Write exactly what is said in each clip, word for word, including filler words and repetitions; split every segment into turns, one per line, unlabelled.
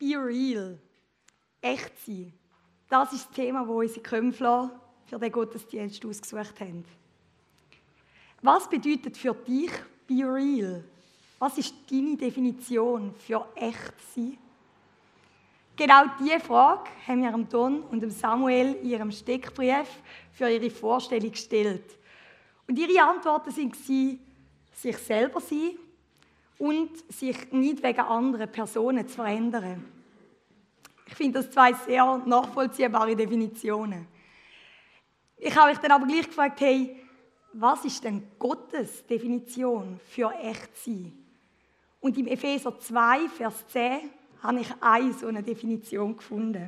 Be real. Echt sein. Das ist das Thema, das unsere Kömpfler für den Gottesdienst ausgesucht haben. Was bedeutet für dich Be real? Was ist deine Definition für echt sein? Genau diese Frage haben wir dem Don und dem Samuel in ihrem Steckbrief für ihre Vorstellung gestellt. Und ihre Antworten waren, sich selber sein und sich nicht wegen anderen Personen zu verändern. Ich finde das zwei sehr nachvollziehbare Definitionen. Ich habe mich dann aber gleich gefragt, hey, was ist denn Gottes Definition für echt sein? Und im Epheser zwei, Vers zehn, habe ich eine so eine Definition gefunden.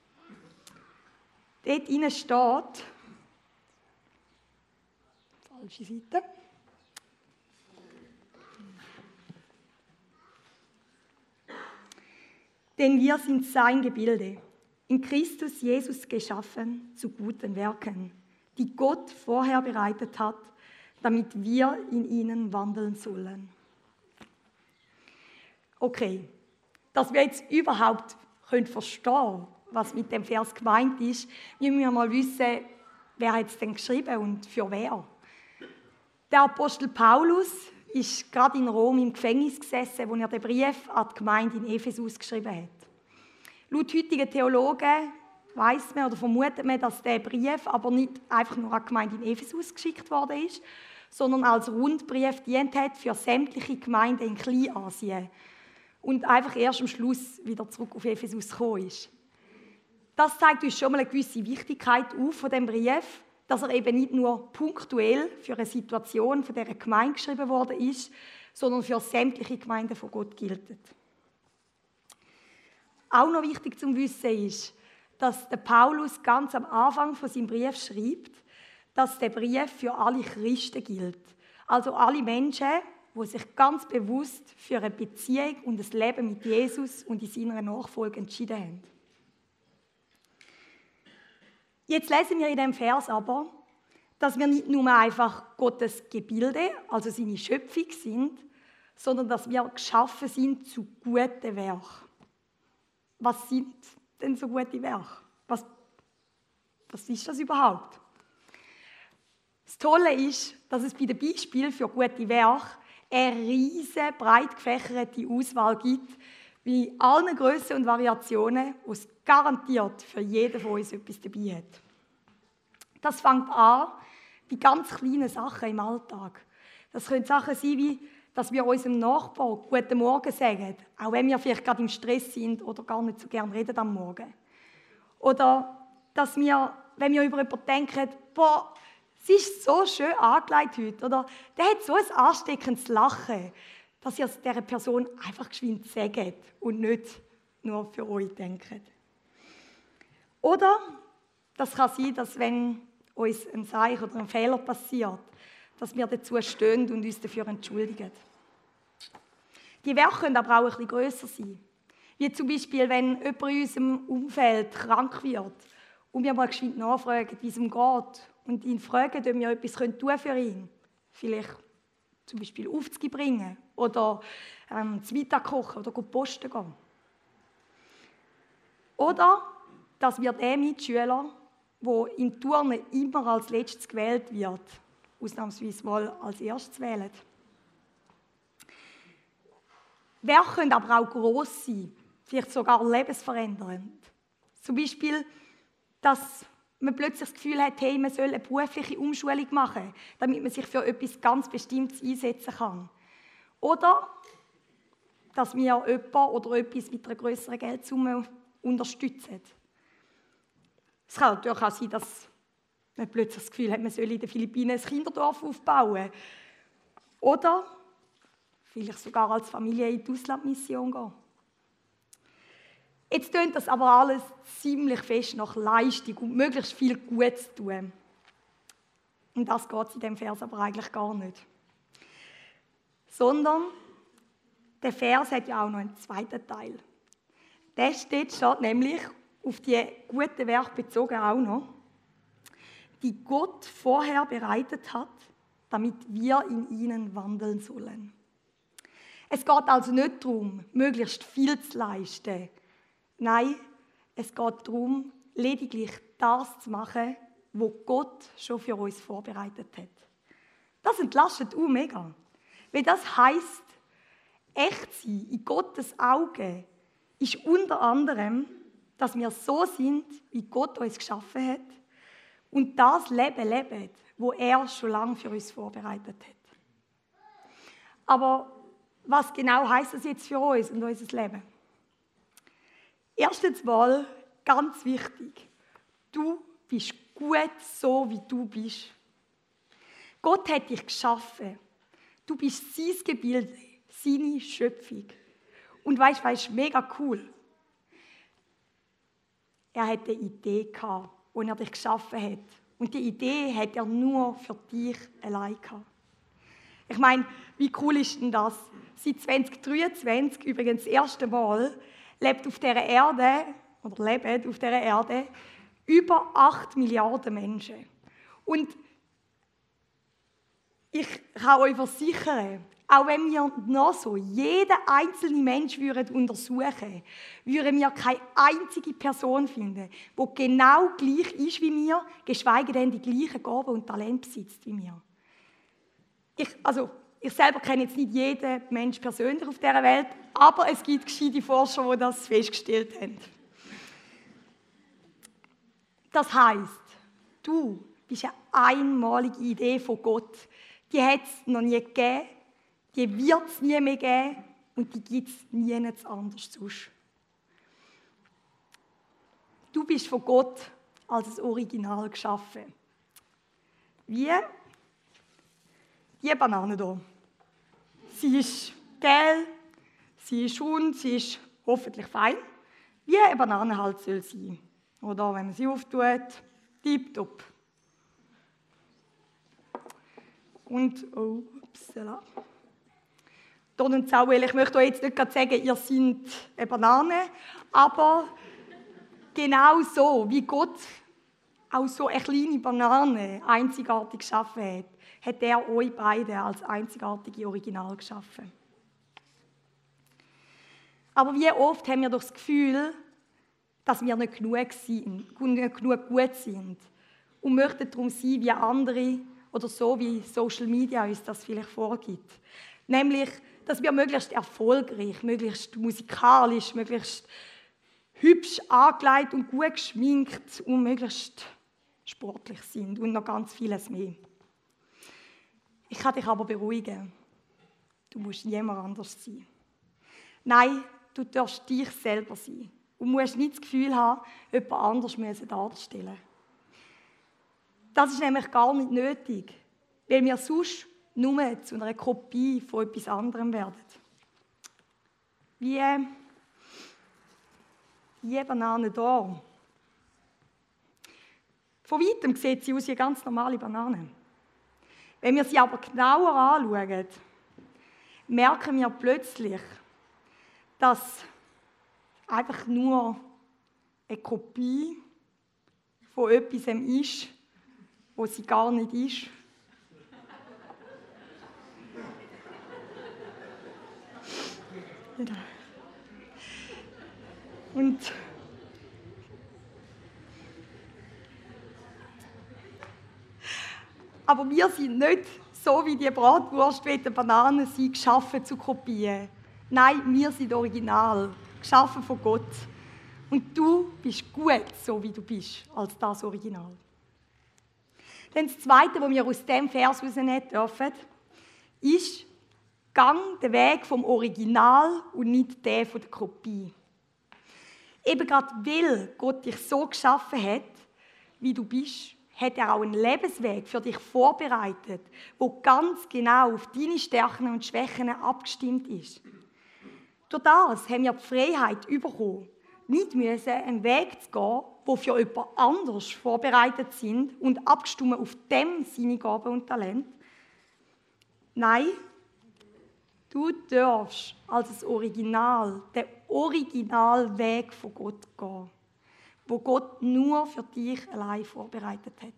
Dort drinnen steht, falsche Seite, denn wir sind sein Gebilde, in Christus Jesus geschaffen zu guten Werken, die Gott vorher bereitet hat, damit wir in ihnen wandeln sollen. Okay, dass wir jetzt überhaupt können verstehen, was mit dem Vers gemeint ist, müssen wir mal wissen, wer hat es denn geschrieben und für wer. Der Apostel Paulus ist gerade in Rom im Gefängnis gesessen, wo er den Brief an die Gemeinde in Ephesus geschrieben hat. Laut heutigen Theologen weiss man oder vermutet man, dass der Brief aber nicht einfach nur an die Gemeinde in Ephesus geschickt worden ist, sondern als Rundbrief dient hat für sämtliche Gemeinden in Kleinasien und einfach erst am Schluss wieder zurück auf Ephesus gekommen ist. Das zeigt uns schon mal eine gewisse Wichtigkeit auf von dem Brief, dass er eben nicht nur punktuell für eine Situation von dieser Gemeinde geschrieben worden ist, sondern für sämtliche Gemeinden von Gott gilt. Auch noch wichtig zu wissen ist, dass der Paulus ganz am Anfang von seinem Brief schreibt, dass der Brief für alle Christen gilt. Also alle Menschen, die sich ganz bewusst für eine Beziehung und ein Leben mit Jesus und in seiner Nachfolge entschieden haben. Jetzt lesen wir in diesem Vers aber, dass wir nicht nur einfach Gottes Gebilde, also seine Schöpfung sind, sondern dass wir geschaffen sind zu guten Werken. Was sind denn so gute Werke? Was, was ist das überhaupt? Das Tolle ist, dass es bei den Beispielen für gute Werke eine riesige, breit gefächerte Auswahl gibt, wie allen Grössen und Variationen, wo es garantiert für jeden von uns etwas dabei hat. Das fängt an bei ganz kleinen Sachen im Alltag. Das können Sachen sein, wie dass wir unserem Nachbarn «Guten Morgen» sagen, auch wenn wir vielleicht gerade im Stress sind oder gar nicht so gern reden am Morgen. Oder dass wir, wenn wir über jemanden denken, «Boah, sie ist so schön angelegt heute», oder «Der hat so ein ansteckendes Lachen», dass ihr es dieser Person einfach geschwind sagt und nicht nur für euch denkt. Oder das kann sein, dass wenn uns ein Zeichen oder ein Fehler passiert, dass wir dazu stehen und uns dafür entschuldigen. Die Werke können aber auch ein bisschen grösser sein. Wie zum Beispiel, wenn jemand in unserem Umfeld krank wird und wir mal geschwind nachfragen, wie es ihm geht und ihn fragen, ob wir etwas tun können für ihn. Vielleicht zum Beispiel Aufzüge bringen oder ähm, zu Mittag kochen oder posten gehen. Oder, dass wir den Mitschüler, der in Turnen immer als Letztes gewählt wird, ausnahmsweise mal als Erstes wählen. Werke können aber auch gross sein, vielleicht sogar lebensverändernd. Zum Beispiel, dass man plötzlich das Gefühl hat, hey, man soll eine berufliche Umschulung machen, damit man sich für etwas ganz Bestimmtes einsetzen kann. Oder, dass wir jemanden oder etwas mit einer grösseren Geldsumme unterstützen. Es kann natürlich auch sein, dass man plötzlich das Gefühl hat, man soll in den Philippinen ein Kinderdorf aufbauen. Oder vielleicht sogar als Familie in die Auslandmission gehen. Jetzt tönt das aber alles ziemlich fest nach Leistung und möglichst viel Gutes zu tun. Und das geht es in diesem Vers aber eigentlich gar nicht. Sondern der Vers hat ja auch noch einen zweiten Teil. Der steht, steht nämlich auf die guten Werke bezogen auch noch, die Gott vorher bereitet hat, damit wir in ihnen wandeln sollen. Es geht also nicht darum, möglichst viel zu leisten, Nein, es geht darum, lediglich das zu machen, was Gott schon für uns vorbereitet hat. Das entlastet auch mega. Weil das heisst, echt sein in Gottes Augen ist unter anderem, dass wir so sind, wie Gott uns geschaffen hat und das Leben leben, wo er schon lange für uns vorbereitet hat. Aber was genau heisst das jetzt für uns und unser Leben? Erstens mal, ganz wichtig, du bist gut so, wie du bist. Gott hat dich geschaffen. Du bist sein Gebilde, seine Schöpfung. Und weißt du, was ist mega cool? Er hatte eine Idee gehabt, als er dich geschaffen hat. Und die Idee hat er nur für dich allein gehabt. Ich meine, wie cool ist denn das? Seit zwanzig dreiundzwanzig, übrigens das erste Mal, lebt auf dieser Erde, oder leben auf dieser Erde, über acht Milliarden Menschen. Und ich kann euch versichern, auch wenn wir noch so jeden einzelnen Menschen würden untersuchen, würden wir keine einzige Person finden, die genau gleich ist wie wir, geschweige denn die gleichen Gaben und Talente besitzt wie wir. Ich, also, ich selber kenne jetzt nicht jeden Menschen persönlich auf dieser Welt, aber es gibt gescheite Forscher, die das festgestellt haben. Das heisst, du bist eine einmalige Idee von Gott. Die hat es noch nie gegeben, die wird es nie mehr geben und die gibt es nirgends anders sonst. Du bist von Gott als das Original geschaffen. Wie die Banane hier. Sie ist gel, sie ist rund, sie ist hoffentlich fein, wie eine Banane halt soll sein. Oder wenn man sie auftut, tipptopp. Und, oh, upsala. Don und Samuel, ich möchte euch jetzt nicht gerade sagen, ihr seid eine Banane, aber genau so, wie Gott auch so eine kleine Banane einzigartig geschaffen hat, hat er euch beide als einzigartige Original geschaffen. Aber wie oft haben wir doch das Gefühl, dass wir nicht genug sind, nicht genug gut sind und möchten darum sein wie andere oder so, wie Social Media uns das vielleicht vorgibt. Nämlich, dass wir möglichst erfolgreich, möglichst musikalisch, möglichst hübsch angelegt und gut geschminkt und möglichst sportlich sind und noch ganz vieles mehr. Ich kann dich aber beruhigen. Du musst niemand anders sein. Nein, du darfst dich selber sein und musst nicht das Gefühl haben, jemand anders darzustellen. Das ist nämlich gar nicht nötig, weil wir sonst nur zu einer Kopie von etwas anderem werden. Wie die Banane hier. Von weitem sieht sie aus wie eine ganz normale Banane. Wenn wir sie aber genauer anschauen, merken wir plötzlich, dass einfach nur eine Kopie von etwas ist, wo sie gar nicht ist. Und aber wir sind nicht so wie die Bratwurst, wie die Bananen sind, geschaffen zu kopieren. Nein, wir sind original, geschaffen von Gott. Und du bist gut, so wie du bist, als das Original. Dann das Zweite, was wir aus diesem Vers herausnehmen dürfen, ist, gang den Weg vom Original und nicht den von der Kopie. Eben gerade weil Gott dich so geschaffen hat, wie du bist, hat er auch einen Lebensweg für dich vorbereitet, wo ganz genau auf deine Stärken und Schwächen abgestimmt ist. Durch das haben wir die Freiheit bekommen, nicht müssen einen Weg zu gehen, der für jemand anders vorbereitet sind und abgestimmt auf dem seine Gaben und Talente. Nein, du darfst als das Original, den Originalweg von Gott gehen, wo Gott nur für dich allein vorbereitet hat.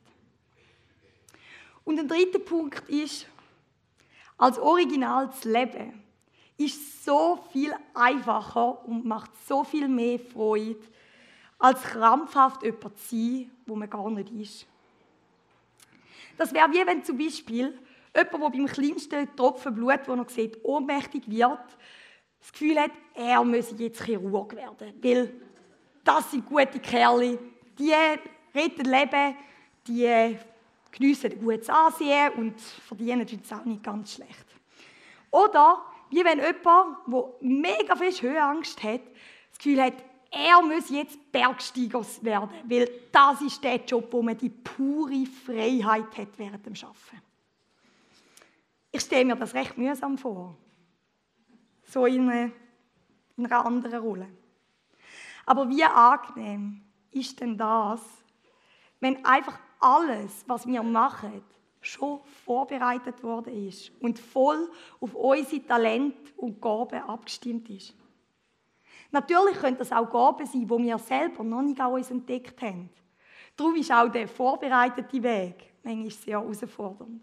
Und ein dritter Punkt ist, als Original zu leben, ist so viel einfacher und macht so viel mehr Freude, als krampfhaft jemand zu sein, wo man gar nicht ist. Das wäre wie wenn zum Beispiel jemand, der beim kleinsten Tropfen Blut, den er sieht, ohnmächtig wird, das Gefühl hat, er müsse jetzt Chirurg werden, weil das sind gute Kerle, die retten Leben, die geniessen ein gutes Ansehen und verdienen jetzt auch nicht ganz schlecht. Oder wie wenn jemand, der mega viel Höhenangst hat, das Gefühl hat, er muss jetzt Bergsteiger werden, weil das ist der Job, wo man die pure Freiheit hat während dem Arbeiten. Ich stelle mir das recht mühsam vor. So in einer, in einer anderen Rolle. Aber wie angenehm ist denn das, wenn einfach alles, was wir machen, schon vorbereitet worden ist und voll auf unsere Talente und Gaben abgestimmt ist. Natürlich können das auch Gaben sein, die wir selber noch nicht an uns entdeckt haben. Darum ist auch der vorbereitete Weg manchmal sehr herausfordernd.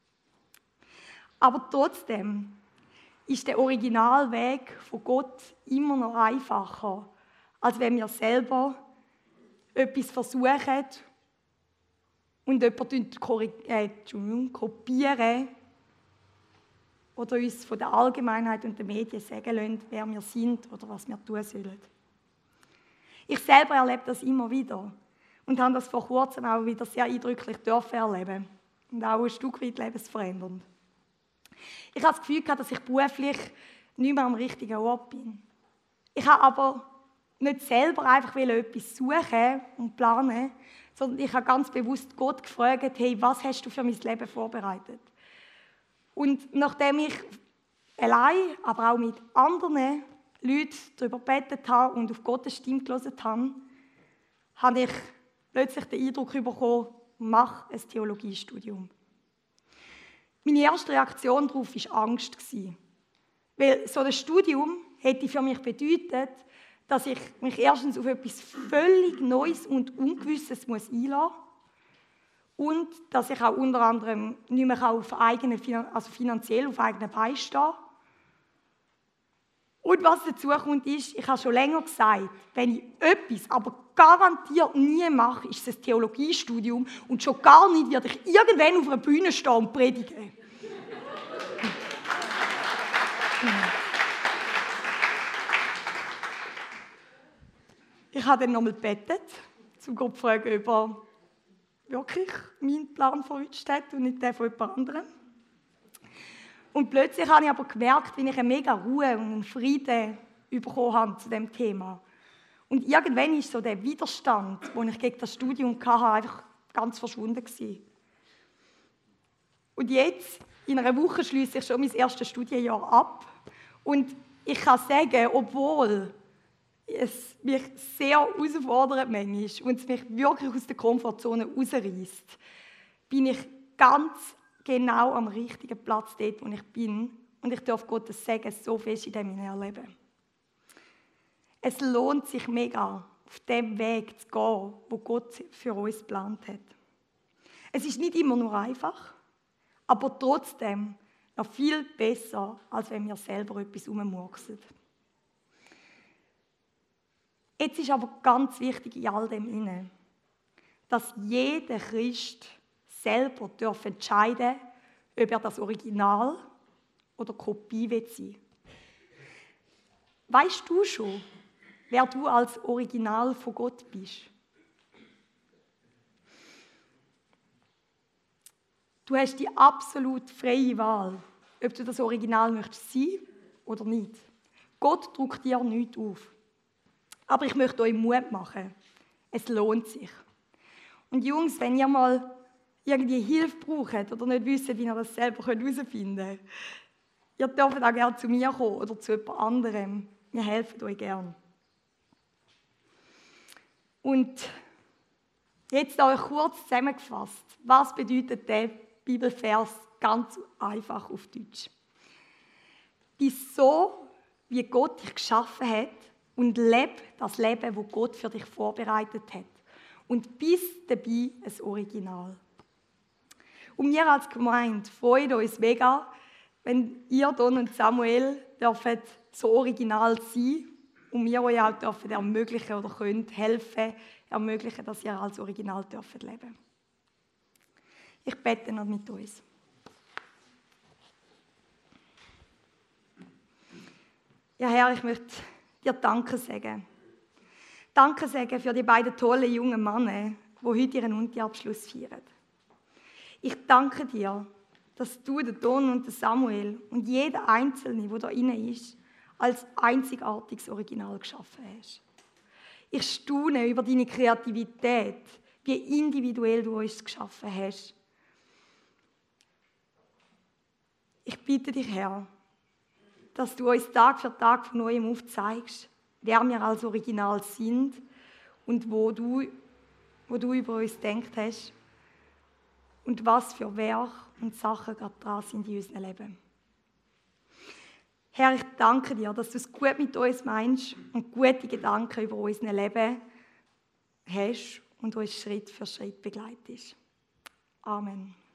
Aber trotzdem ist der Originalweg von Gott immer noch einfacher, als wenn wir selber etwas versuchen und jemanden kopieren oder uns von der Allgemeinheit und den Medien sagen lassen, wer wir sind oder was wir tun sollen. Ich selber erlebe das immer wieder und habe das vor kurzem auch wieder sehr eindrücklich dürfen erleben und auch ein Stück weit lebensverändernd. Ich habe das Gefühl gehabt, dass ich beruflich nicht mehr am richtigen Ort bin. Ich habe aber nicht selber einfach etwas suchen und planen, sondern ich habe ganz bewusst Gott gefragt, hey, was hast du für mein Leben vorbereitet? Und nachdem ich allein, aber auch mit anderen Leuten darüber gebetet habe und auf Gottes Stimme gehört habe, habe ich plötzlich den Eindruck bekommen, mach ein Theologiestudium. Meine erste Reaktion darauf war Angst. Weil so ein Studium hätte für mich bedeutet, dass ich mich erstens auf etwas völlig Neues und Ungewisses einlassen muss und dass ich auch unter anderem nicht mehr auf eigene, also finanziell auf eigenen Beinen stehe. Und was dazu kommt, ist, ich habe schon länger gesagt, wenn ich etwas, aber garantiert nie mache, ist es ein Theologiestudium und schon gar nicht werde ich irgendwann auf einer Bühne stehen und predigen. Ich habe dann nochmal gebetet, zum Gott zu fragen, ob er wirklich meinen Plan verwünscht hat und nicht den von jemand anderem. Und plötzlich habe ich aber gemerkt, wie ich eine mega Ruhe und einen Frieden bekommen habe zu diesem Thema. Und irgendwann ist so der Widerstand, den ich gegen das Studium hatte, einfach ganz verschwunden gewesen. Und jetzt, in einer Woche, schliesse ich schon mein erstes Studienjahr ab. Und ich kann sagen, obwohl es mich sehr herausfordert manchmal und es mich wirklich aus der Komfortzone rausreißt, bin ich ganz genau am richtigen Platz dort, wo ich bin. Und ich darf Gottes Segen so fest in dem erleben. Es lohnt sich mega, auf dem Weg zu gehen, wo Gott für uns geplant hat. Es ist nicht immer nur einfach, aber trotzdem noch viel besser, als wenn wir selber etwas rummurksen. Jetzt ist aber ganz wichtig in all dem inne, dass jeder Christ selber darf entscheiden, ob er das Original oder Kopie will sein. Weißt du schon, wer du als Original von Gott bist? Du hast die absolut freie Wahl, ob du das Original möchtest sein oder nicht. Gott drückt dir nichts auf. Aber ich möchte euch Mut machen. Es lohnt sich. Und Jungs, wenn ihr mal irgendwie Hilfe braucht oder nicht wisst, wie ihr das selber herausfinden könnt, ihr dürft auch gerne zu mir kommen oder zu jemand anderem. Wir helfen euch gerne. Und jetzt euch kurz zusammengefasst. Was bedeutet der Bibelvers ganz einfach auf Deutsch? Bist so, wie Gott dich geschaffen hat, und lebe das Leben, das Gott für dich vorbereitet hat. Und bist dabei ein Original. Und wir als Gemeinde freuen uns mega, wenn ihr, Don und Samuel, dürft so original sein und wir euch auch dürfen ermöglichen oder könnt helfen, ermöglichen, dass ihr als Original dürft leben. Ich bete noch mit uns. Ja, Herr, ich möchte dir Danke sagen. Danke sagen für die beiden tollen jungen Männer, die heute ihren Uni-Abschluss feiern. Ich danke dir, dass du den Don und den Samuel und jeder Einzelne, der da drin ist, als einzigartiges Original geschaffen hast. Ich staune über deine Kreativität, wie individuell du uns geschaffen hast. Ich bitte dich, Herr, dass du uns Tag für Tag von neuem aufzeigst, wer wir als Original sind und wo du, wo du über uns gedacht hast und was für Werke und Sachen gerade dran sind in unserem Leben. Herr, ich danke dir, dass du es gut mit uns meinst und gute Gedanken über unser Leben hast und uns Schritt für Schritt begleitest. Amen.